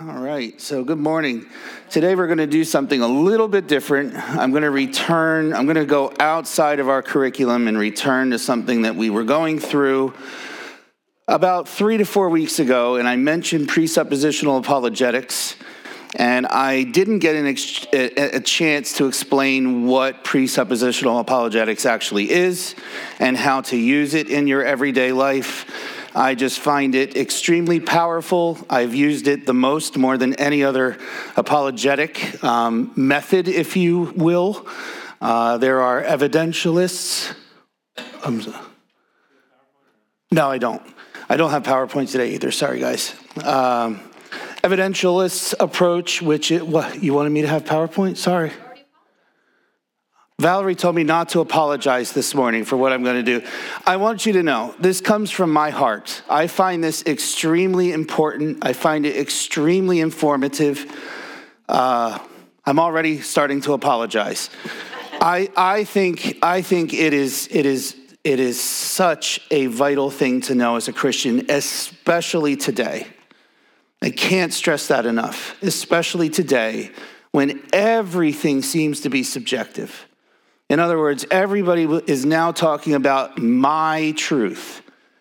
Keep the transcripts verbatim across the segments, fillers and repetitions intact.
All right, so good morning. Today we're going to do something a little bit different. I'm going to return, I'm going to go outside of our curriculum and return to something that we were going through about three to four weeks ago, and I mentioned presuppositional apologetics, and I didn't get an ex- a chance to explain what presuppositional apologetics actually is and how to use it in your everyday life. I just find it extremely powerful. I've used it the most, more than any other apologetic um, method, if you will. Uh, there are evidentialists. Um, no, I don't. I don't have PowerPoint today either. Sorry, guys. Um, evidentialists approach, which it, what, you wanted me to have PowerPoint? Sorry. Valerie told me not to apologize this morning for what I'm going to do. I want you to know, this comes from my heart. I find this extremely important. I find it extremely informative. Uh, I'm already starting to apologize. I I think I think it is it is it is such a vital thing to know as a Christian, especially today. I can't stress that enough, especially today when everything seems to be subjective. In other words, everybody is now talking about my truth,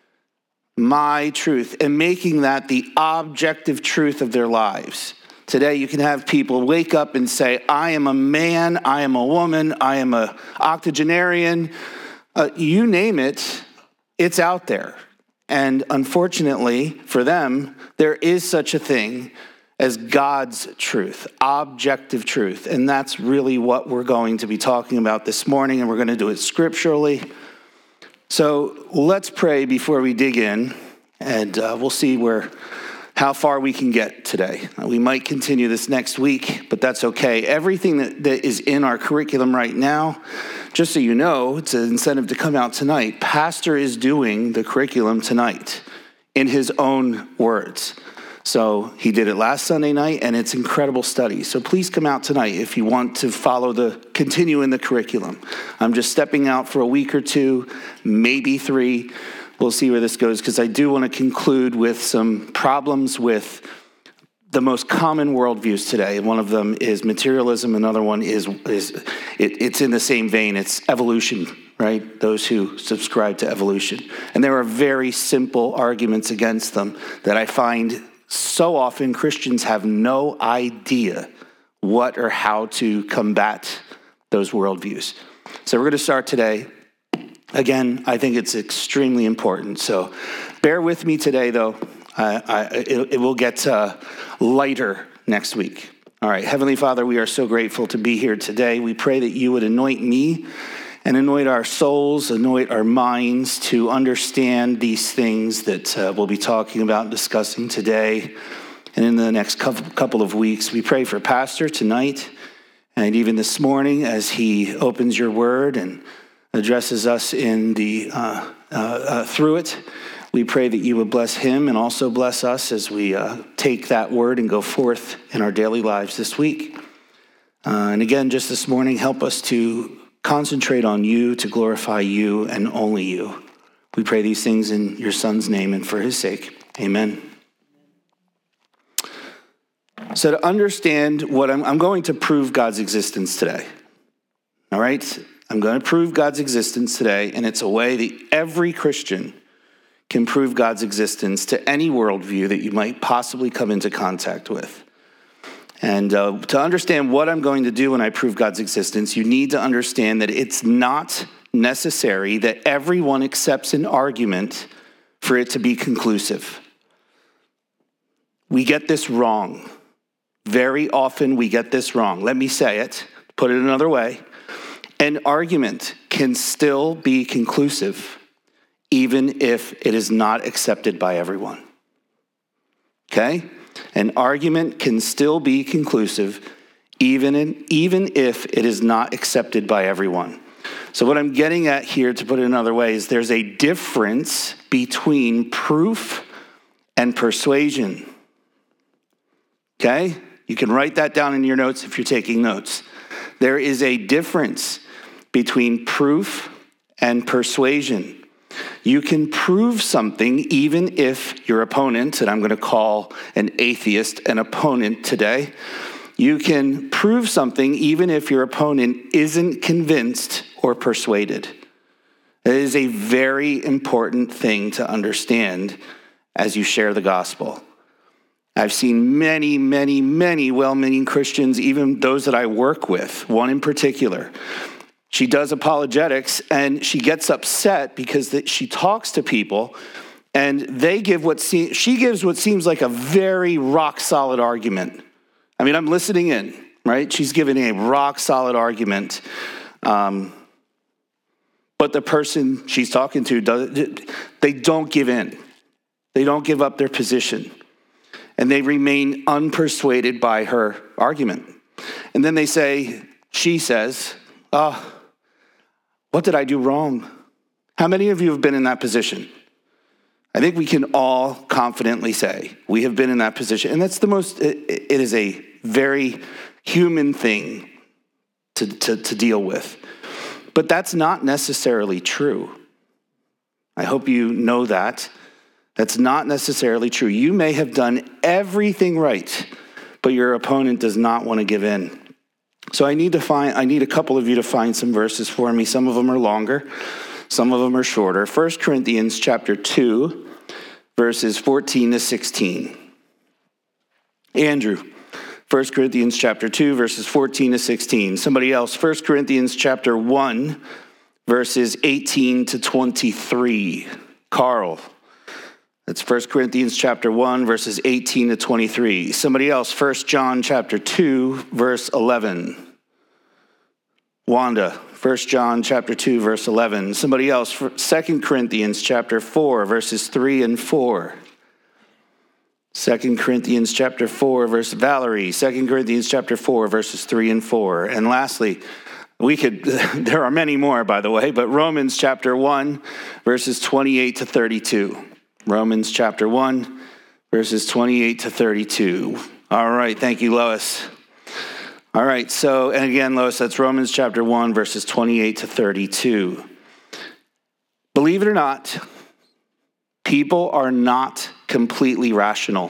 my truth, and making that the objective truth of their lives. Today, you can have people wake up and say, I am a man, I am a woman, I am an octogenarian. Uh, you name it, it's out there. And unfortunately for them, there is such a thing as God's truth, objective truth. And that's really what we're going to be talking about this morning, and we're going to do it scripturally. So let's pray before we dig in, and uh, we'll see where, how far we can get today. We might continue this next week, but that's okay. Everything that, that is in our curriculum right now, just so you know, it's an incentive to come out tonight. Pastor is doing the curriculum tonight in his own words. So he did it last Sunday night, and it's incredible study. So please come out tonight if you want to follow the, continue in the curriculum. I'm just stepping out for a week or two, maybe three. We'll see where this goes, because I do want to conclude with some problems with the most common worldviews today. One of them is materialism. Another one is, is it, it's in the same vein. It's evolution, right? Those who subscribe to evolution. And there are very simple arguments against them that I find so often Christians have no idea what or how to combat those worldviews. So we're going to start today. Again, I think it's extremely important. So bear with me today, though. I, I, it, it will get uh, lighter next week. All right. Heavenly Father, we are so grateful to be here today. We pray that you would anoint me and anoint our souls, anoint our minds to understand these things that uh, we'll be talking about and discussing today and in the next couple of weeks. We pray for Pastor tonight and even this morning as he opens your word and addresses us in the uh, uh, uh, through it. We pray that you would bless him and also bless us as we uh, take that word and go forth in our daily lives this week. Uh, and again, just this morning, help us to concentrate on you, to glorify you and only you. We pray these things in your Son's name and for his sake. Amen. So to understand what I'm, I'm going to prove God's existence today. All right? I'm going to prove God's existence today, and it's a way that every Christian can prove God's existence to any worldview that you might possibly come into contact with. And uh, to understand what I'm going to do when I prove God's existence, you need to understand that it's not necessary that everyone accepts an argument for it to be conclusive. We get this wrong. Very often we get this wrong. Let me say it, put it another way. An argument can still be conclusive even if it is not accepted by everyone. Okay? An argument can still be conclusive even, in, even if it is not accepted by everyone. So what I'm getting at here, to put it another way, is there's a difference between proof and persuasion. Okay? You can write that down in your notes if you're taking notes. There is a difference between proof and persuasion. You can prove something even if your opponent, and I'm going to call an atheist an opponent today, you can prove something even if your opponent isn't convinced or persuaded. It is a very important thing to understand as you share the gospel. I've seen many, many, many well-meaning Christians, even those that I work with, one in particular. She does apologetics, and she gets upset because that she talks to people, and they give what se- she gives what seems like a very rock-solid argument. I mean, I'm listening in, right? She's giving a rock-solid argument, um, but the person she's talking to, does, they don't give in. They don't give up their position, and they remain unpersuaded by her argument. And then they say, she says, oh, what did I do wrong? How many of you have been in that position? I think we can all confidently say we have been in that position. And that's the most, it, it is a very human thing to, to, to deal with. But that's not necessarily true. I hope you know that. That's not necessarily true. You may have done everything right, but your opponent does not want to give in. So I need to find, I need a couple of you to find some verses for me. Some of them are longer, some of them are shorter. First Corinthians chapter two, verses fourteen to sixteen. Andrew, First Corinthians chapter two, verses fourteen to sixteen. Somebody else, First Corinthians chapter one, verses eighteen to twenty-three. Carl, that's First Corinthians chapter one, verses eighteen to twenty-three. Somebody else, First John chapter two, verse eleven. Wanda, First John chapter two, verse eleven. Somebody else, Second Corinthians chapter four, verses three and four. Second Corinthians chapter four, verse Valerie, Second Corinthians chapter four, verses three and four. And lastly, we could, there are many more, by the way, but Romans chapter one, verses twenty-eight to thirty-two. Romans chapter one, verses twenty-eight to thirty-two. All right, thank you, Lois. All right, so, and again, Lois, that's Romans chapter one, verses twenty-eight to thirty-two. Believe it or not, people are not completely rational.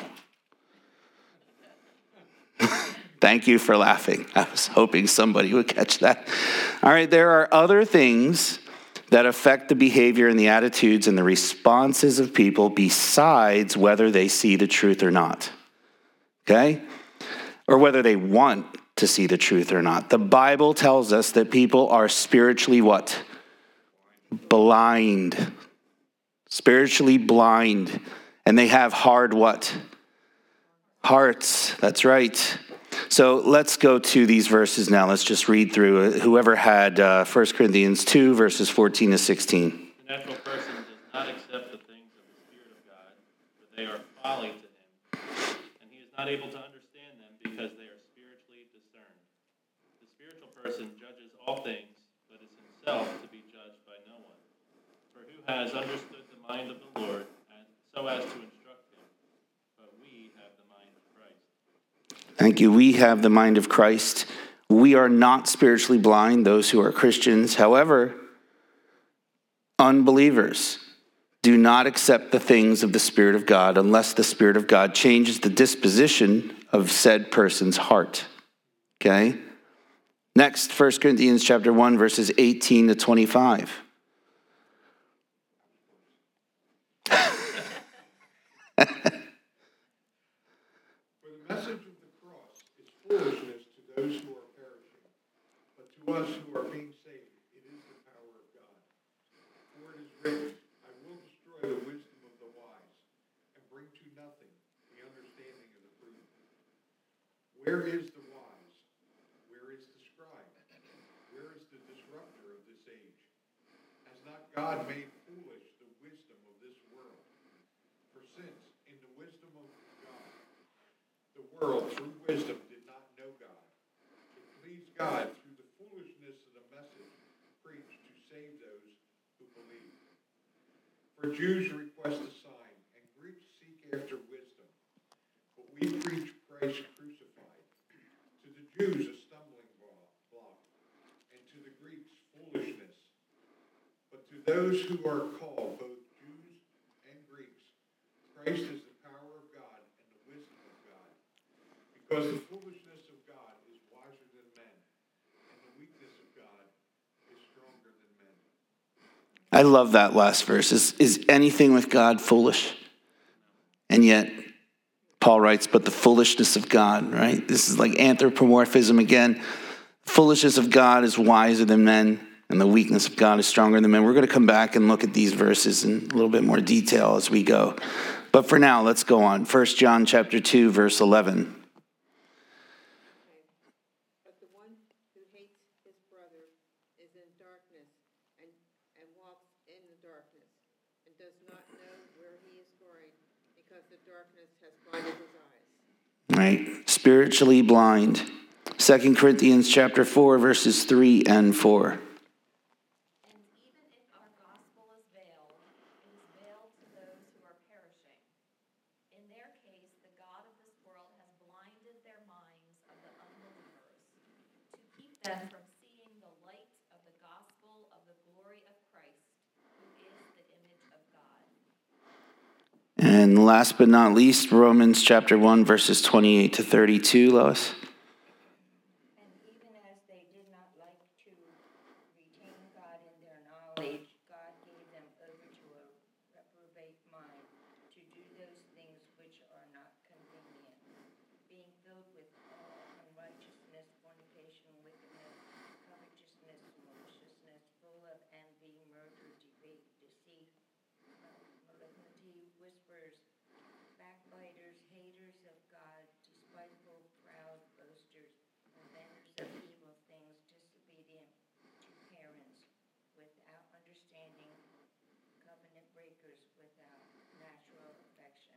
Thank you for laughing. I was hoping somebody would catch that. All right, there are other things that affect the behavior and the attitudes and the responses of people besides whether they see the truth or not. Okay? Or whether they want to see the truth or not. The Bible tells us that people are spiritually what? Blind. Spiritually blind. And they have hard what? Hearts. That's right. So let's go to these verses now. Let's just read through. Whoever had uh, First Corinthians two, verses fourteen to sixteen. The natural person does not accept the things of the Spirit of God, for they are folly to him, and he is not able to understand them because they are spiritually discerned. The spiritual person judges all things, but is himself to be judged by no one. For who has understood the mind of the Lord, and so as to instruct him? But we have the mind of Christ. Thank you. We have the mind of Christ. We are not spiritually blind, those who are Christians. However, unbelievers do not accept the things of the Spirit of God unless the Spirit of God changes the disposition of said person's heart. Okay? Next, First Corinthians chapter one, verses eighteen to twenty-five. Foolishness to those who are perishing, but to us who are being saved, it is the power of God. For it is written, I will destroy the wisdom of the wise, and bring to nothing the understanding of the prudent. Where is the wise? Where is the scribe? Where is the disruptor of this age? Has not God made foolish the wisdom of this world? For since, in the wisdom of God, the world through wisdom God through the foolishness of the message preached to save those who believe. For Jews request a sign, and Greeks seek after wisdom. But we preach Christ crucified. To the Jews a stumbling block, and to the Greeks foolishness. But to those who are called, both Because the foolishness of God is wiser than men, and the weakness of God is stronger than men. I love that last verse. Is, is anything with God foolish? And yet, Paul writes, but the foolishness of God, right? This is like anthropomorphism again. Foolishness of God is wiser than men, and the weakness of God is stronger than men. We're going to come back and look at these verses in a little bit more detail as we go. But for now, let's go on. First John chapter two, verse eleven. But the one who hates his brother is in darkness and, and walks in the darkness and does not know where he is going because the darkness has blinded his eyes. Right? Spiritually blind. Second Corinthians chapter four, verses three and four. And even if our gospel is veiled, it is veiled to those who are perishing. In their case, the God of this world has blinded their minds of the unbelievers to keep them from seeing the light of the gospel of the glory of Christ, who is the image of God. And last but not least, Romans chapter one, verses twenty-eight to thirty-two, Lois. And even as they did not like to retain God in their knowledge, God gave them over to a reprobate mind to do those things which are not convenient, being filled with all unrighteousness, fornication, wickedness, covetousness, maliciousness, full of envy, murder, debate, deceit, malignity, whisperers, backbiters, haters of God, despiteful, proud, boasters, inventors of evil things, disobedient to parents, without understanding, covenant breakers, without natural affection,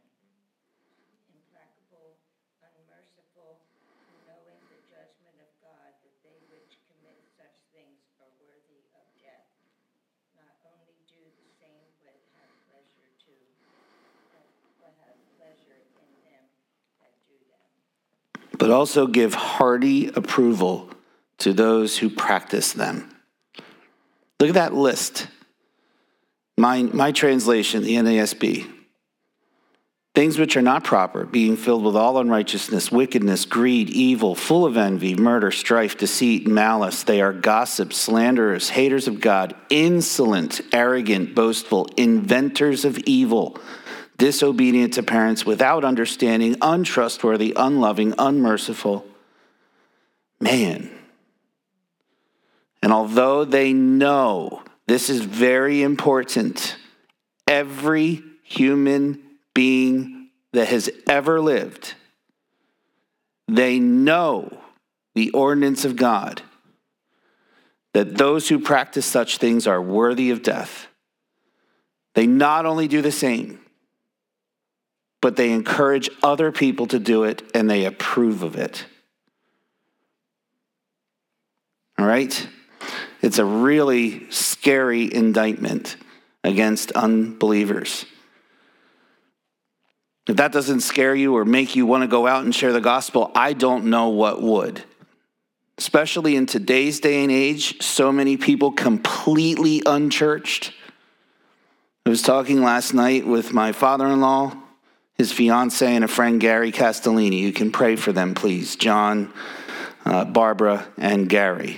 implacable, unmerciful, knowing the judgment of God, that they which commit such things are worthy of death. Not only do the same, but have pleasure too, but have pleasure in them that do them. But also give hearty approval to those who practice them. Look at that list. My, my translation, the N A S B. Things which are not proper, being filled with all unrighteousness, wickedness, greed, evil, full of envy, murder, strife, deceit, malice. They are gossips, slanderers, haters of God, insolent, arrogant, boastful, inventors of evil, disobedient to parents, without understanding, untrustworthy, unloving, unmerciful. Man. And although they know, this is very important, every human being that has ever lived, they know the ordinance of God, that those who practice such things are worthy of death. They not only do the same, but they encourage other people to do it, and they approve of it. All right? It's a really scary indictment against unbelievers. If that doesn't scare you or make you want to go out and share the gospel, I don't know what would. Especially in today's day and age, so many people completely unchurched. I was talking last night with my father-in-law, his fiance, and a friend, Gary Castellini. You can pray for them, please. John, uh, Barbara, and Gary.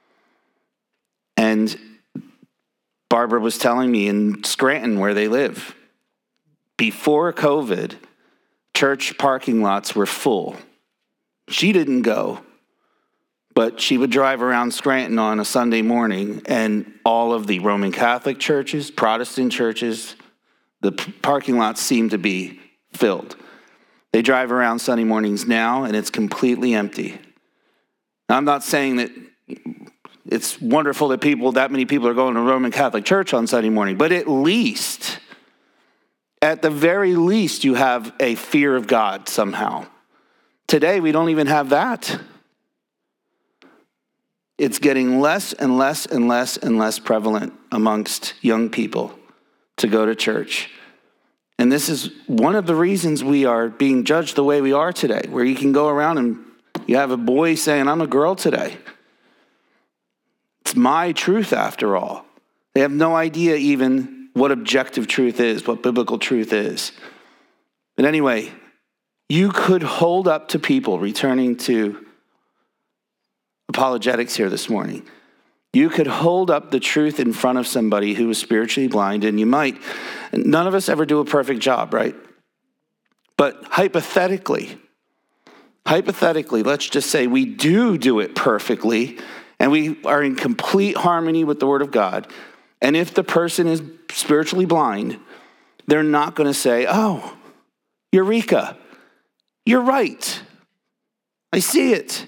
And Barbara was telling me in Scranton, where they live, before COVID, church parking lots were full. She didn't go, but she would drive around Scranton on a Sunday morning, and all of the Roman Catholic churches, Protestant churches, the p- parking lots seemed to be filled. They drive around Sunday mornings now, and it's completely empty. Now, I'm not saying that it's wonderful that people, that many people are going to Roman Catholic Church on Sunday morning, but at least, at the very least, you have a fear of God somehow. Today, we don't even have that. It's getting less and less and less and less prevalent amongst young people to go to church. And this is one of the reasons we are being judged the way we are today, where you can go around and you have a boy saying, I'm a girl today. It's my truth after all. They have no idea even what objective truth is, what biblical truth is. But anyway, You could hold up to people, returning to apologetics here this morning. You could hold up the truth in front of somebody who is spiritually blind, and you might. None of us ever do a perfect job, right? But hypothetically, hypothetically, let's just say we do do it perfectly, and we are in complete harmony with the Word of God. And if the person is spiritually blind, they're not going to say, oh, Eureka, you're right. I see it.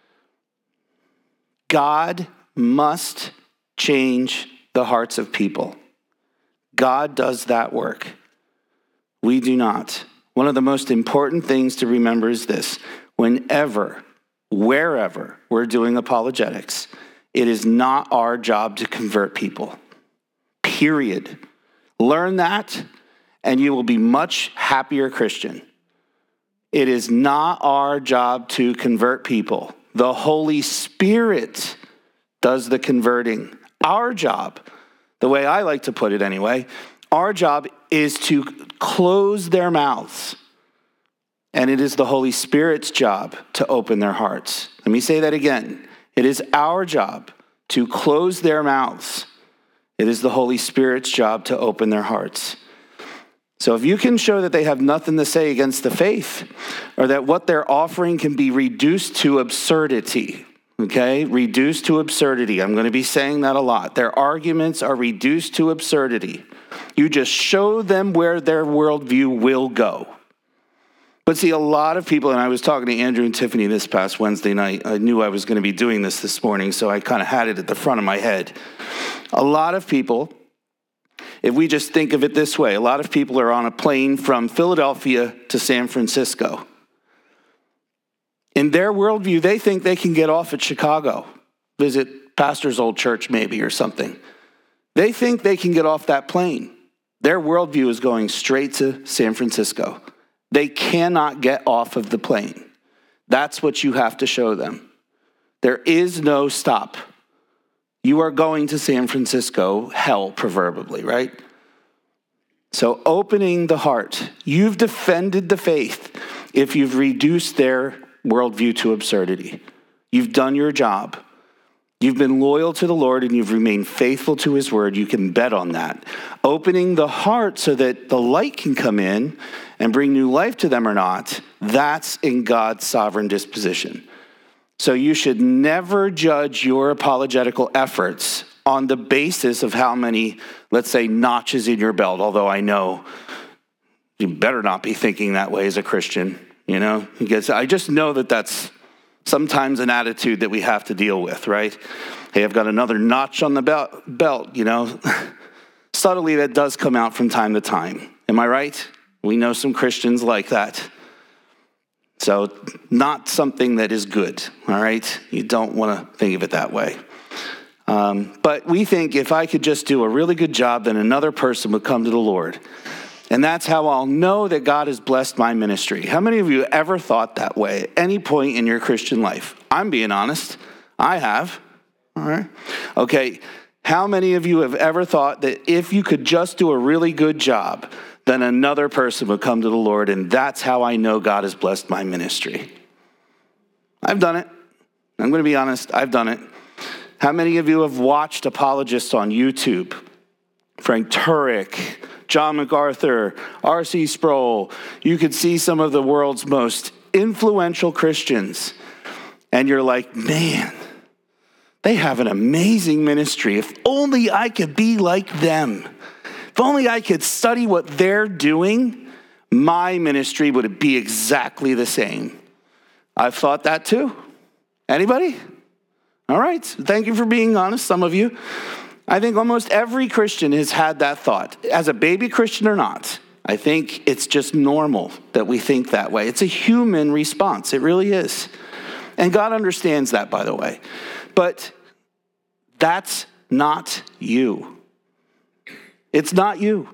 God must change the hearts of people. God does that work. We do not. One of the most important things to remember is this. Whenever, wherever we're doing apologetics, it is not our job to convert people. Period. Learn that, and you will be much happier Christian. It is not our job to convert people. The Holy Spirit does the converting. Our job, the way I like to put it anyway, our job is to close their mouths. And it is the Holy Spirit's job to open their hearts. Let me say that again. It is our job to close their mouths. It is the Holy Spirit's job to open their hearts. So if you can show that they have nothing to say against the faith, or that what they're offering can be reduced to absurdity, okay? Reduced to absurdity. I'm going to be saying that a lot. Their arguments are reduced to absurdity. You just show them where their worldview will go. But see, a lot of people, and I was talking to Andrew and Tiffany this past Wednesday night. I knew I was going to be doing this this morning, so I kind of had it at the front of my head. A lot of people, if we just think of it this way, a lot of people are on a plane from Philadelphia to San Francisco. In their worldview, they think they can get off at Chicago, visit pastor's old church maybe or something. They think they can get off that plane. Their worldview is going straight to San Francisco. They cannot get off of the plane. That's what you have to show them. There is no stop. You are going to San Francisco, hell proverbially, right? So opening the heart. You've defended the faith if you've reduced their worldview to absurdity. You've done your job. You've been loyal to the Lord and you've remained faithful to his word. You can bet on that. Opening the heart so that the light can come in and bring new life to them or not, that's in God's sovereign disposition. So you should never judge your apologetical efforts on the basis of how many, let's say, notches in your belt, although I know you better not be thinking that way as a Christian, you know? Because I just know that that's sometimes an attitude that we have to deal with, right? Hey, I've got another notch on the belt, belt you know? Subtly, that does come out from time to time. Am I right? We know some Christians like that. So not something that is good, all right? You don't want to think of it that way. Um, but we think if I could just do a really good job, then another person would come to the Lord. And that's how I'll know that God has blessed my ministry. How many of you ever thought that way at any point in your Christian life? I'm being honest. I have. All right. Okay. How many of you have ever thought that if you could just do a really good job, then another person would come to the Lord, and that's how I know God has blessed my ministry? I've done it. I'm going to be honest. I've done it. How many of you have watched apologists on YouTube? Frank Turek, John MacArthur, R C Sproul. You could see some of the world's most influential Christians, and you're like, man, they have an amazing ministry. If only I could be like them. If only I could study what they're doing, my ministry would be exactly the same. I've thought that too. Anybody? All right. Thank you for being honest, some of you. I think almost every Christian has had that thought, as a baby Christian or not. I think it's just normal that we think that way. It's a human response. It really is. And God understands that, by the way. But that's not you. It's not you.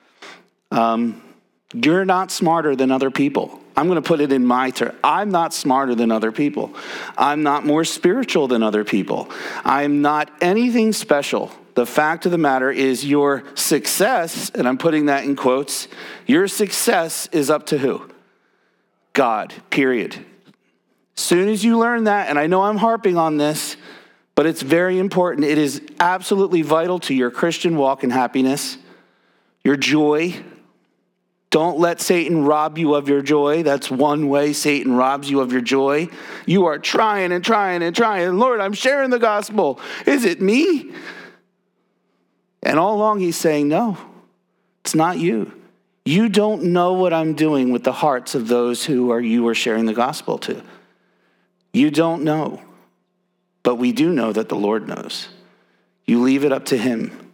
Um, you're not smarter than other people. I'm going to put it in my term. I'm not smarter than other people. I'm not more spiritual than other people. I'm not anything special. The fact of the matter is your success, and I'm putting that in quotes, your success is up to who? God, period. Soon as you learn that, and I know I'm harping on this, but it's very important. It is absolutely vital to your Christian walk and happiness, your joy. Don't let Satan rob you of your joy. That's one way Satan robs you of your joy. You are trying and trying and trying. Lord, I'm sharing the gospel. Is it me? And all along he's saying, no, it's not you. You don't know what I'm doing with the hearts of those who are you are sharing the gospel to. You don't know. But we do know that the Lord knows. You leave it up to him.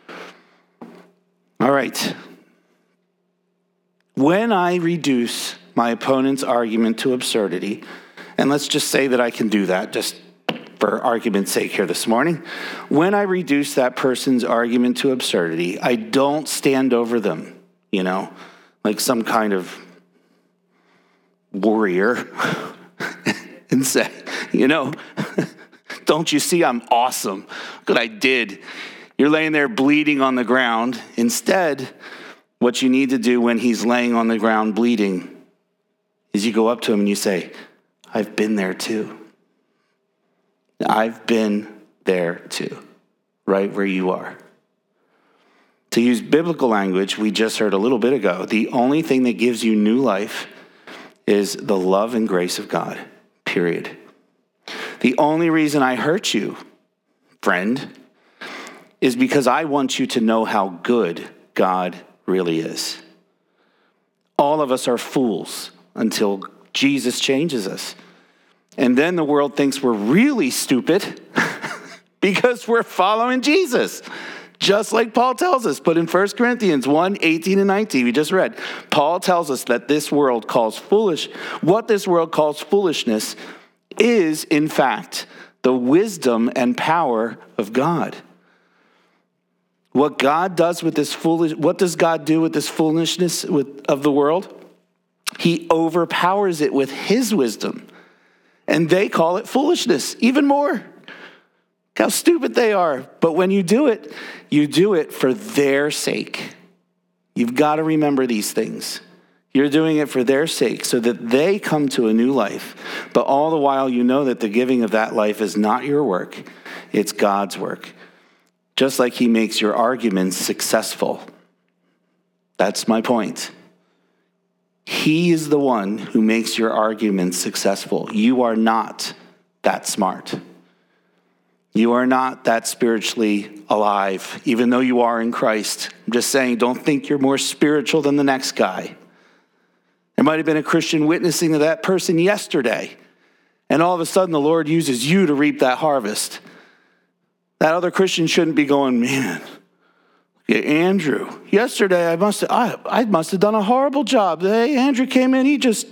All right. When I reduce my opponent's argument to absurdity, and let's just say that I can do that just for argument's sake here this morning. When I reduce that person's argument to absurdity, I don't stand over them, you know, like some kind of warrior and say, you know, don't you see I'm awesome? Look what I did. You're laying there bleeding on the ground. Instead, what you need to do when he's laying on the ground bleeding is you go up to him and you say, I've been there too. I've been there too, right where you are. To use biblical language, we just heard a little bit ago, the only thing that gives you new life is the love and grace of God, period. The only reason I hurt you, friend, is because I want you to know how good God really is. All of us are fools until Jesus changes us. And then the world thinks we're really stupid because we're following Jesus. Just like Paul tells us, but in First Corinthians one, eighteen and nineteen, we just read, Paul tells us that this world calls foolish, what this world calls foolishness is, in fact, the wisdom and power of God. What God does with this foolish, what does God do with this foolishness with, of the world? He overpowers it with his wisdom. And they call it foolishness, even more. Look how stupid they are. But when you do it, you do it for their sake. You've got to remember these things. You're doing it for their sake so that they come to a new life. But all the while, you know that the giving of that life is not your work. It's God's work. Just like he makes your arguments successful. That's my point. He is the one who makes your arguments successful. You are not that smart. You are not that spiritually alive, even though you are in Christ. I'm just saying, don't think you're more spiritual than the next guy. There might have been a Christian witnessing to that person yesterday, and all of a sudden the Lord uses you to reap that harvest. That other Christian shouldn't be going, man, look at Andrew. Yesterday I must have, I, I must have done a horrible job. Hey, Andrew came in, he just...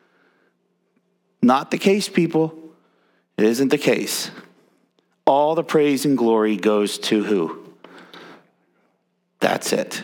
Not the case, people. It isn't the case. All the praise and glory goes to who? That's it.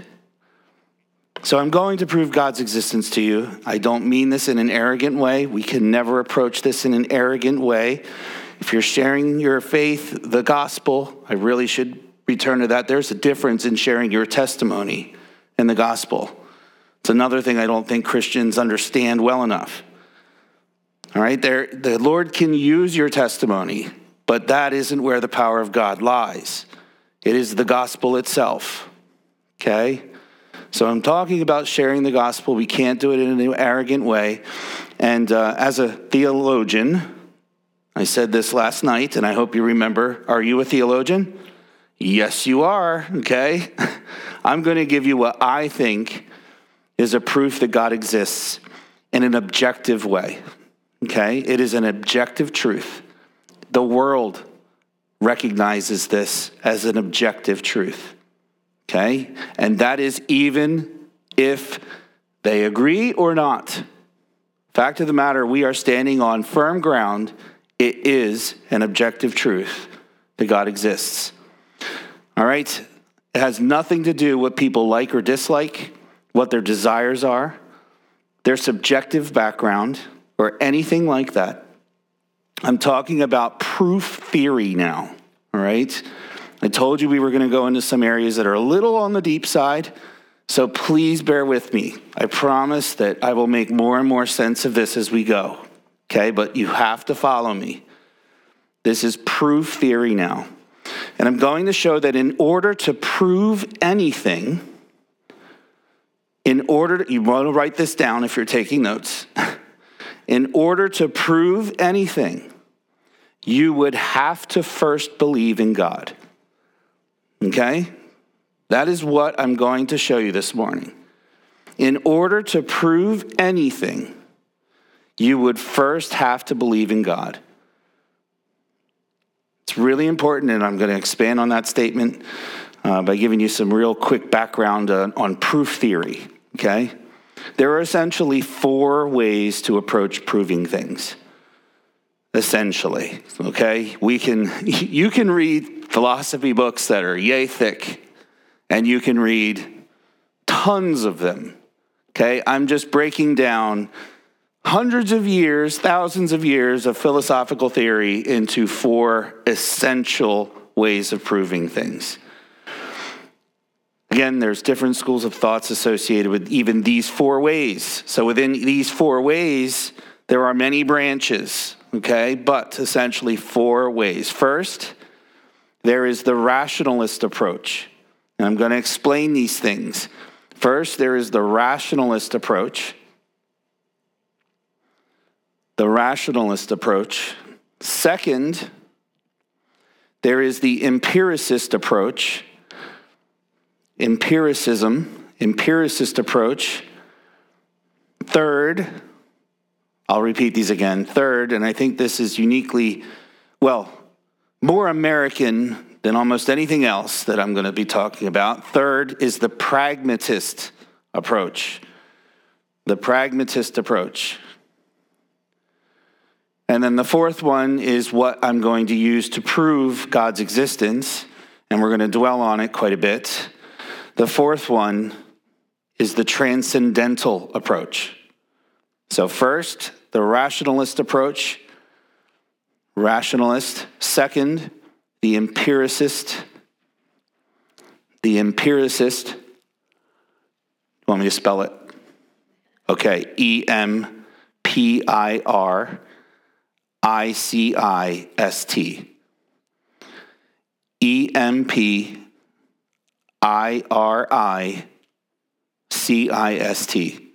So I'm going to prove God's existence to you. I don't mean this in an arrogant way. We can never approach this in an arrogant way. If you're sharing your faith, the gospel, I really should return to that. There's a difference in sharing your testimony and the gospel. It's another thing I don't think Christians understand well enough. All right, there, the Lord can use your testimony, but that isn't where the power of God lies. It is the gospel itself, okay? So I'm talking about sharing the gospel. We can't do it in an arrogant way. And uh, as a theologian, I said this last night, and I hope you remember. Are you a theologian? Yes, you are, okay? I'm going to give you what I think is a proof that God exists in an objective way, okay? It is an objective truth. The world recognizes this as an objective truth, okay? And that is even if they agree or not. Fact of the matter, we are standing on firm ground. It is an objective truth that God exists. All right? It has nothing to do with what people like or dislike, what their desires are, their subjective background, or anything like that. I'm talking about proof theory now. All right? I told you we were going to go into some areas that are a little on the deep side. So please bear with me. I promise that I will make more and more sense of this as we go. Okay, but you have to follow me. This is proof theory now. And I'm going to show that in order to prove anything, in order to, you want to write this down if you're taking notes. In order to prove anything, you would have to first believe in God. Okay? That is what I'm going to show you this morning. In order to prove anything, you would first have to believe in God. It's really important, and I'm going to expand on that statement uh, by giving you some real quick background uh, on proof theory, okay? There are essentially four ways to approach proving things. Essentially, okay? We can, you can read philosophy books that are yay thick, and you can read tons of them, okay? I'm just breaking down hundreds of years, thousands of years of philosophical theory into four essential ways of proving things. Again, there's different schools of thoughts associated with even these four ways. So within these four ways, there are many branches, okay? But essentially four ways. First, there is the rationalist approach. And I'm going to explain these things. First, there is the rationalist approach. The rationalist approach. Second, there is the empiricist approach. Empiricism, empiricist approach. Third, I'll repeat these again. Third, and I think this is uniquely, well, more American than almost anything else that I'm going to be talking about. Third is the pragmatist approach. The pragmatist approach. And then the fourth one is what I'm going to use to prove God's existence, and we're going to dwell on it quite a bit. The fourth one is the transcendental approach. So first, the rationalist approach, rationalist. Second, the empiricist, the empiricist. You want me to spell it? Okay, E M P I R I C I S T. E M P I R I C I S T.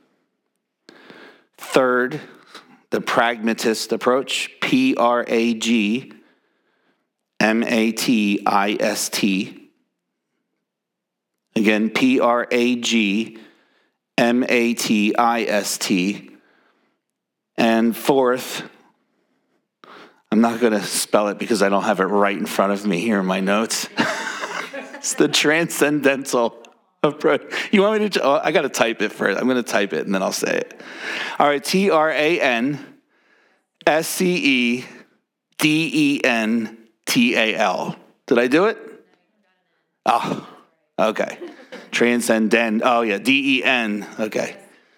Third, the pragmatist approach, P R A G M A T I S T. Again, P R A G M A T I S T. And fourth, I'm not going to spell it because I don't have it right in front of me here in my notes. It's the transcendental approach. You want me to? Oh, I got to type it first. I'm going to type it and then I'll say it. All right, T R A N S C E D E N T A L. Did I do it? Oh, okay. Transcendent. Oh, yeah, D E N. Okay.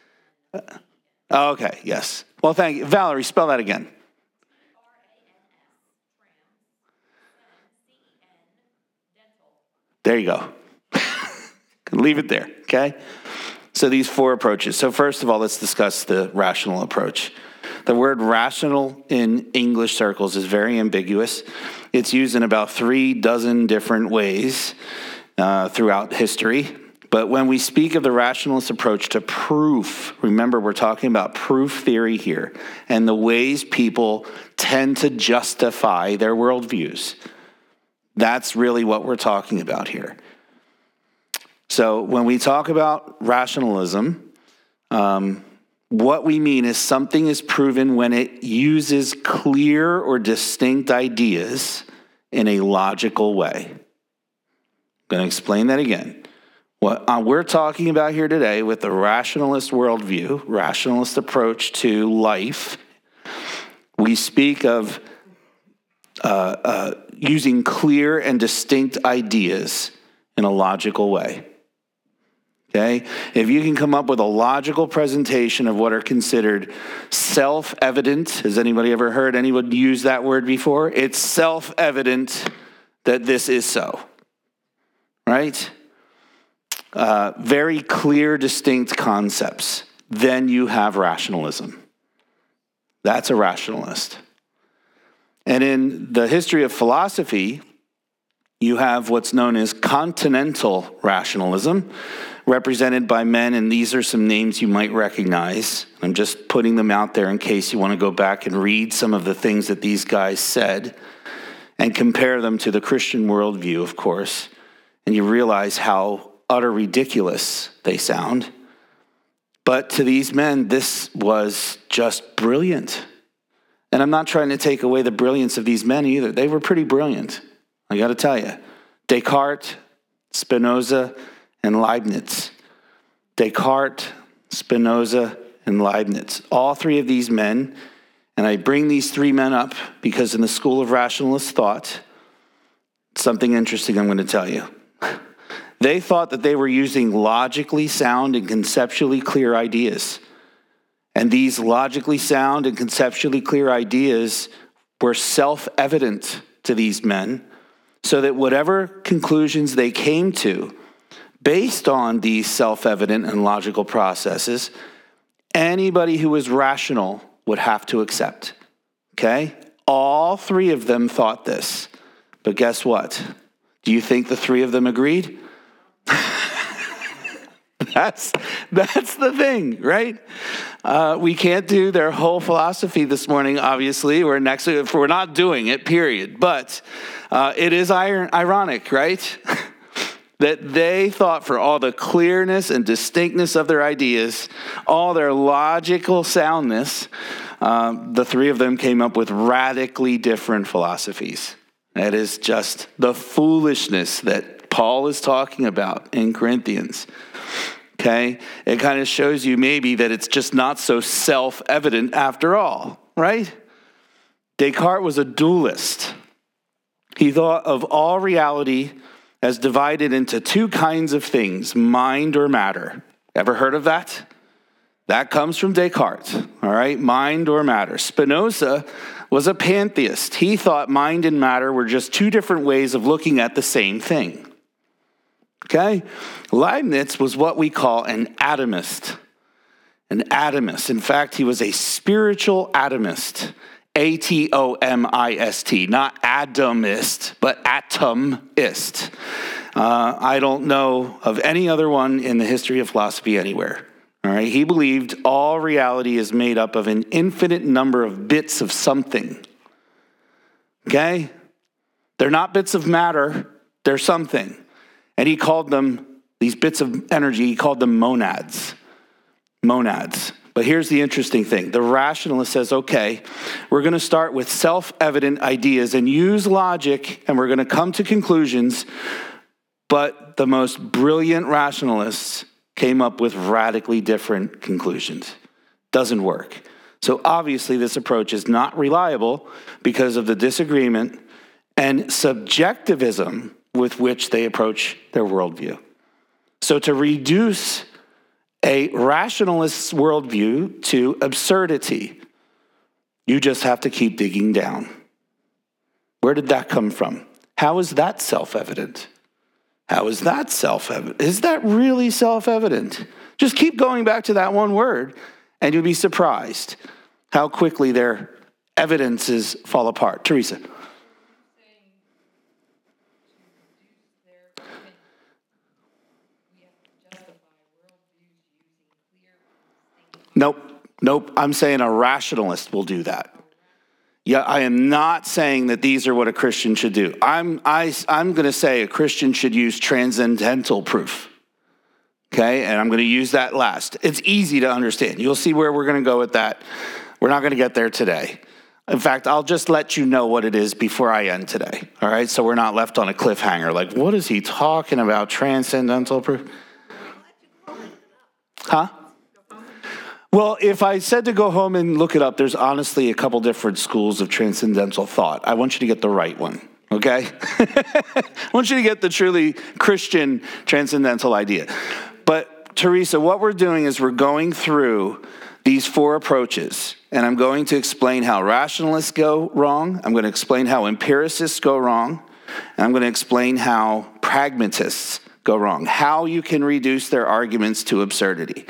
Okay, yes. Well, thank you. Valerie, spell that again. There you go. Leave it there, okay? So these four approaches. So first of all, let's discuss the rational approach. The word rational in English circles is very ambiguous. It's used in about three dozen different ways uh, throughout history. But when we speak of the rationalist approach to proof, remember we're talking about proof theory here and the ways people tend to justify their worldviews. That's really what we're talking about here. So when we talk about rationalism, um, what we mean is something is proven when it uses clear or distinct ideas in a logical way. I'm going to explain that again. What we're talking about here today with the rationalist worldview, rationalist approach to life, we speak of uh, uh, using clear and distinct ideas in a logical way. Okay? If you can come up with a logical presentation of what are considered self-evident, has anybody ever heard anyone use that word before? It's self-evident that this is so, right? uh, very clear, distinct concepts, then you have rationalism. That's a rationalist. And in the history of philosophy, you have what's known as continental rationalism, represented by men, and these are some names you might recognize. I'm just putting them out there in case you want to go back and read some of the things that these guys said and compare them to the Christian worldview, of course, and you realize how utter ridiculous they sound. But to these men, this was just brilliant. And I'm not trying to take away the brilliance of these men either. They were pretty brilliant, I got to tell you. Descartes, Spinoza, and Leibniz. Descartes, Spinoza, and Leibniz. All three of these men, and I bring these three men up because in the school of rationalist thought, something interesting I'm going to tell you. They thought that they were using logically sound and conceptually clear ideas. And these logically sound and conceptually clear ideas were self-evident to these men, so that whatever conclusions they came to, based on these self-evident and logical processes, anybody who was rational would have to accept. Okay? All three of them thought this. But guess what? Do you think the three of them agreed? That's that's the thing, right? Uh, we can't do their whole philosophy this morning, obviously. We're next, if we're not doing it, period. But uh, it is ironic, right? That they thought for all the clearness and distinctness of their ideas, all their logical soundness, um, the three of them came up with radically different philosophies. That is just the foolishness that Paul is talking about in Corinthians. Okay? It kind of shows you maybe that it's just not so self-evident after all, right? Descartes was a dualist. He thought of all reality as divided into two kinds of things, mind or matter. Ever heard of that? That comes from Descartes, all right? Mind or matter. Spinoza was a pantheist. He thought mind and matter were just two different ways of looking at the same thing. Okay? Leibniz was what we call an atomist. An atomist. In fact, he was a spiritual atomist. A T O M I S T. Not atomist, but atomist. Uh, I don't know of any other one in the history of philosophy anywhere. All right? He believed all reality is made up of an infinite number of bits of something. Okay? They're not bits of matter. They're something. And he called them, these bits of energy, he called them monads. Monads. But here's the interesting thing. The rationalist says, okay, we're going to start with self-evident ideas and use logic, and we're going to come to conclusions. But the most brilliant rationalists came up with radically different conclusions. Doesn't work. So obviously this approach is not reliable because of the disagreement and subjectivism with which they approach their worldview. So to reduce a rationalist's worldview to absurdity, you just have to keep digging down. Where did that come from? How is that self-evident? How is that self-evident? Is that really self-evident? Just keep going back to that one word, and you'll be surprised how quickly their evidences fall apart. Teresa. Nope, nope. I'm saying a rationalist will do that. Yeah, I am not saying that these are what a Christian should do. I'm I, I'm going to say a Christian should use transcendental proof. Okay, and I'm going to use that last. It's easy to understand. You'll see where we're going to go with that. We're not going to get there today. In fact, I'll just let you know what it is before I end today. All right, so we're not left on a cliffhanger. Like, what is he talking about? Transcendental proof? Huh? Well, if I said to go home and look it up, there's honestly a couple different schools of transcendental thought. I want you to get the right one, okay? I want you to get the truly Christian transcendental idea. But Teresa, what we're doing is we're going through these four approaches, and I'm going to explain how rationalists go wrong. I'm going to explain how empiricists go wrong. And I'm going to explain how pragmatists go wrong, how you can reduce their arguments to absurdity.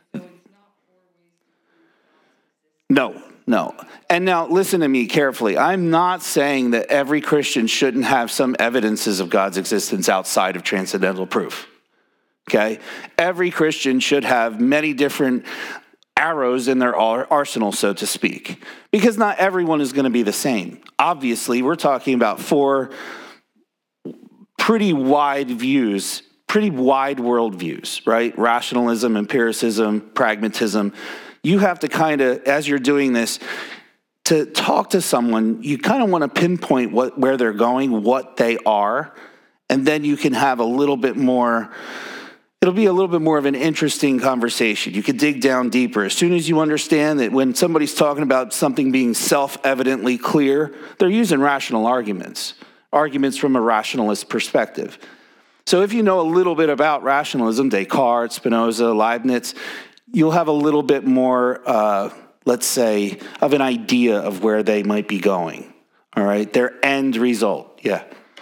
No, no. And now listen to me carefully. I'm not saying that every Christian shouldn't have some evidences of God's existence outside of transcendental proof. Okay? Every Christian should have many different arrows in their arsenal, so to speak, because not everyone is going to be the same. Obviously, we're talking about four pretty wide views, pretty wide world views, right? Rationalism, empiricism, pragmatism. You have to kind of, as you're doing this, to talk to someone, you kind of want to pinpoint what where they're going, what they are, and then you can have a little bit more, it'll be a little bit more of an interesting conversation. You could dig down deeper. As soon as you understand that when somebody's talking about something being self-evidently clear, they're using rational arguments, arguments from a rationalist perspective. So if you know a little bit about rationalism, Descartes, Spinoza, Leibniz, you'll have a little bit more, uh, let's say, of an idea of where they might be going, all right? Their end result, yeah.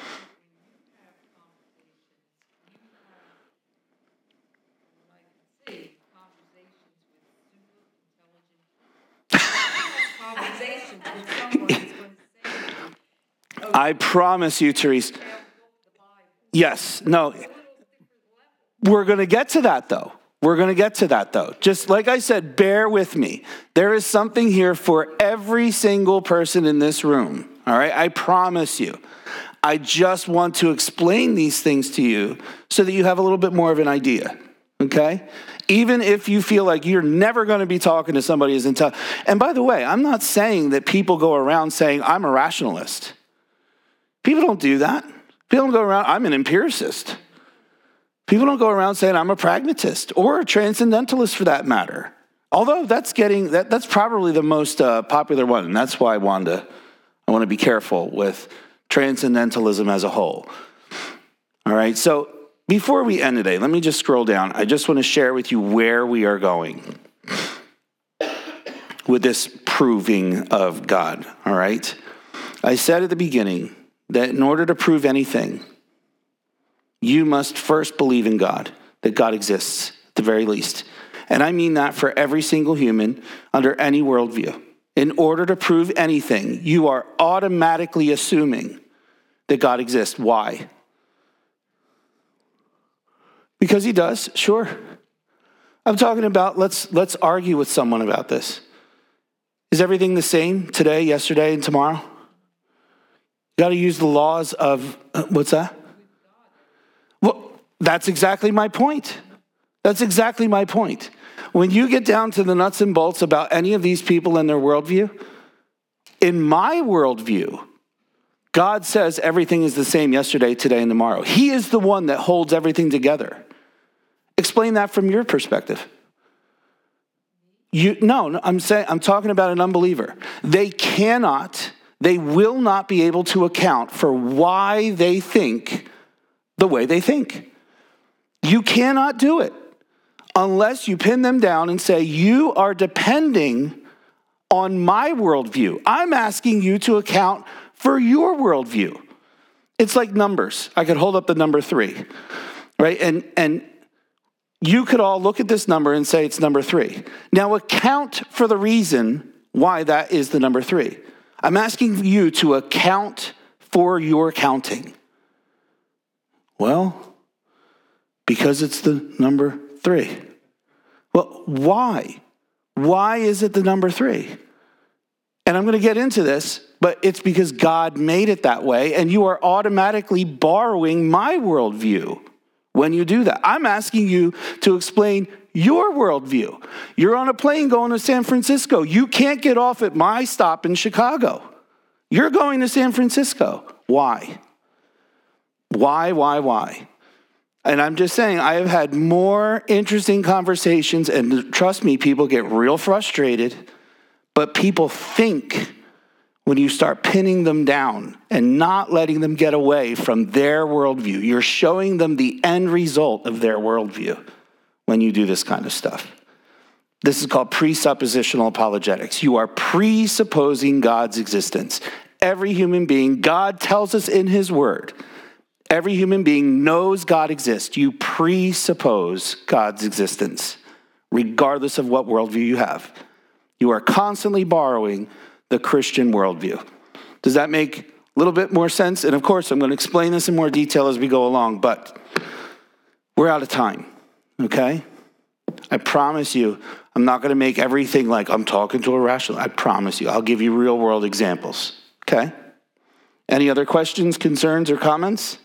I promise you, Therese. Yes, no. We're going to get to that, though. We're going to get to that, though. Just like I said, bear with me. There is something here for every single person in this room, all right? I promise you. I just want to explain these things to you so that you have a little bit more of an idea, okay? Even if you feel like you're never going to be talking to somebody as intelligent. And by the way, I'm not saying that people go around saying, I'm a rationalist. People don't do that. People don't go around, I'm an empiricist. People don't go around saying I'm a pragmatist or a transcendentalist for that matter. Although that's getting, that, that's probably the most uh, popular one. And that's why I wanted to, I want to be careful with transcendentalism as a whole. All right, so before we end today, let me just scroll down. I just want to share with you where we are going with this proving of God, all right? I said at the beginning that in order to prove anything, you must first believe in God, that God exists at the very least. And I mean that for every single human under any worldview. In order to prove anything, you are automatically assuming that God exists. Why? Because he does, sure. I'm talking about, let's let's argue with someone about this. Is everything the same today, yesterday, and tomorrow? You got to use the laws of, uh, what's that? Well, that's exactly my point. That's exactly my point. When you get down to the nuts and bolts about any of these people and their worldview, in my worldview, God says everything is the same yesterday, today, and tomorrow. He is the one that holds everything together. Explain that from your perspective. You, no, no, I'm saying, I'm talking about an unbeliever. They cannot, they will not be able to account for why they think the way they think. You cannot do it unless you pin them down and say, you are depending on my worldview. I'm asking you to account for your worldview. It's like numbers. I could hold up the number three, right? And, and you could all look at this number and say it's number three. Now account for the reason why that is the number three. I'm asking you to account for your counting. Well, because it's the number three. Well, why? Why is it the number three? And I'm going to get into this, but it's because God made it that way, and you are automatically borrowing my worldview when you do that. I'm asking you to explain your worldview. You're on a plane going to San Francisco. You can't get off at my stop in Chicago. You're going to San Francisco. Why? Why, why, why? And I'm just saying, I have had more interesting conversations, and trust me, people get real frustrated, but people think when you start pinning them down and not letting them get away from their worldview, you're showing them the end result of their worldview when you do this kind of stuff. This is called presuppositional apologetics. You are presupposing God's existence. Every human being, God tells us in his word, Every human being knows God exists. You presuppose God's existence, regardless of what worldview you have. You are constantly borrowing the Christian worldview. Does that make a little bit more sense? And of course, I'm going to explain this in more detail as we go along, but we're out of time, okay? I promise you, I'm not going to make everything like I'm talking to a rational. I promise you, I'll give you real world examples, okay? Any other questions, concerns, or comments?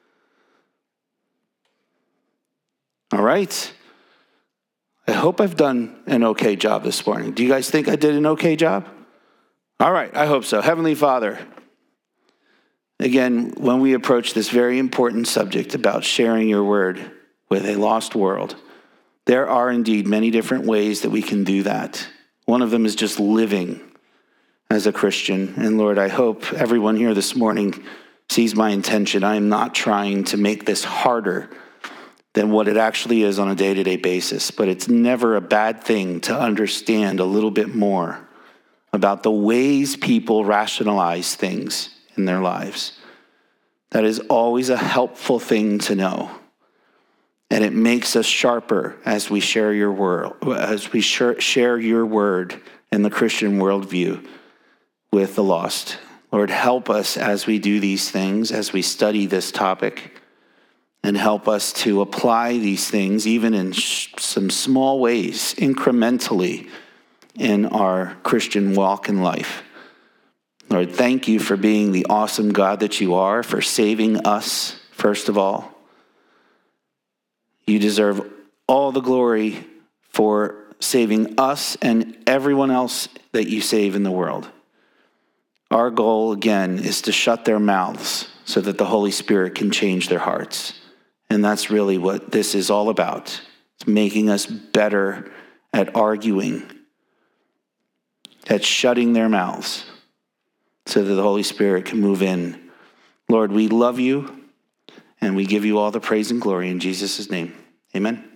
All right. I hope I've done an okay job this morning. Do you guys think I did an okay job? All right, I hope so. Heavenly Father, again, when we approach this very important subject about sharing your word with a lost world, there are indeed many different ways that we can do that. One of them is just living as a Christian. And Lord, I hope everyone here this morning sees my intention. I am not trying to make this harder than what it actually is on a day-to-day basis. But it's never a bad thing to understand a little bit more about the ways people rationalize things in their lives. That is always a helpful thing to know. And it makes us sharper as we share your word, as we share your word in the Christian worldview with the lost. Lord, help us as we do these things, as we study this topic, and help us to apply these things even in sh- some small ways, incrementally, in our Christian walk in life. Lord, thank you for being the awesome God that you are, for saving us, first of all. You deserve all the glory for saving us and everyone else that you save in the world. Our goal, again, is to shut their mouths so that the Holy Spirit can change their hearts. And that's really what this is all about. It's making us better at arguing, at shutting their mouths so that the Holy Spirit can move in. Lord, we love you and we give you all the praise and glory in Jesus' name. Amen.